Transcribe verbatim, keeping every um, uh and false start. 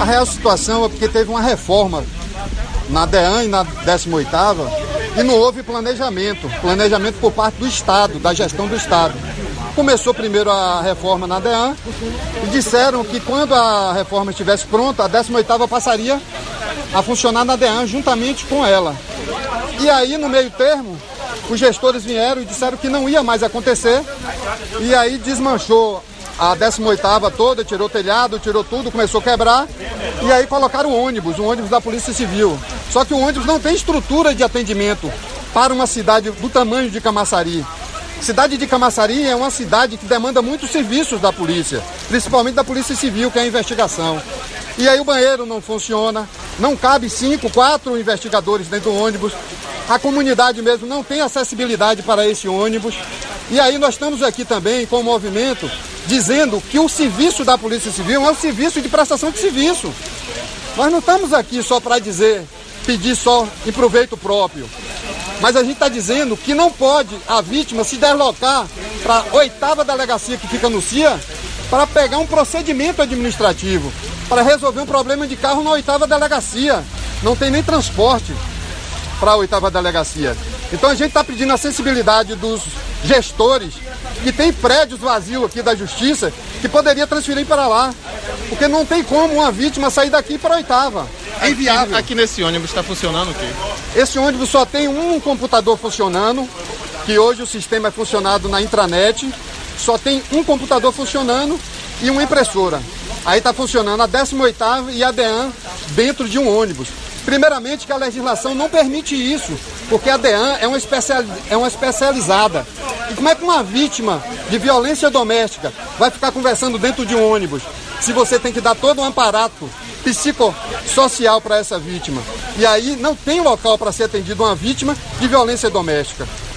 A real situação é porque teve uma reforma na DEAN e na décima oitava e não houve planejamento, planejamento por parte do Estado, da gestão do Estado. Começou primeiro a reforma na DEAN e disseram que quando a reforma estivesse pronta, a décima oitava passaria a funcionar na DEAN juntamente com ela. E aí, no meio termo, os gestores vieram e disseram que não ia mais acontecer e aí desmanchou a décima oitava toda, tirou o telhado, tirou tudo, começou a quebrar e aí colocaram o ônibus, o ônibus da Polícia Civil. Só que o ônibus não tem estrutura de atendimento para uma cidade do tamanho de Camaçari. Cidade de Camaçari é uma cidade que demanda muitos serviços da polícia, principalmente da Polícia Civil, que é a investigação. E aí o banheiro não funciona, não cabe cinco, quatro investigadores dentro do ônibus, a comunidade mesmo não tem acessibilidade para esse ônibus. E aí nós estamos aqui também com o movimento dizendo que o serviço da Polícia Civil é um serviço de prestação de serviço. Nós não estamos aqui só para dizer, pedir só em proveito próprio. Mas a gente está dizendo que não pode a vítima se deslocar para a oitava delegacia que fica no C I A para pegar um procedimento administrativo, para resolver um problema de carro na oitava delegacia. Não tem nem transporte para a oitava delegacia. Então a gente está pedindo a sensibilidade dos gestores que tem prédios vazios aqui da Justiça que poderia transferir para lá, porque não tem como uma vítima sair daqui para a oitava. É inviável. Aqui, aqui nesse ônibus está funcionando o quê? Esse ônibus só tem um computador funcionando, que hoje o sistema é funcionado na intranet, só tem um computador funcionando e uma impressora. Aí está funcionando a décima oitava e a DEAN dentro de um ônibus. Primeiramente que a legislação não permite isso, porque a DEAN é uma, especial, é uma especializada. E como é que uma vítima de violência doméstica vai ficar conversando dentro de um ônibus, se você tem que dar todo um aparato psicossocial para essa vítima? E aí não tem local para ser atendido uma vítima de violência doméstica.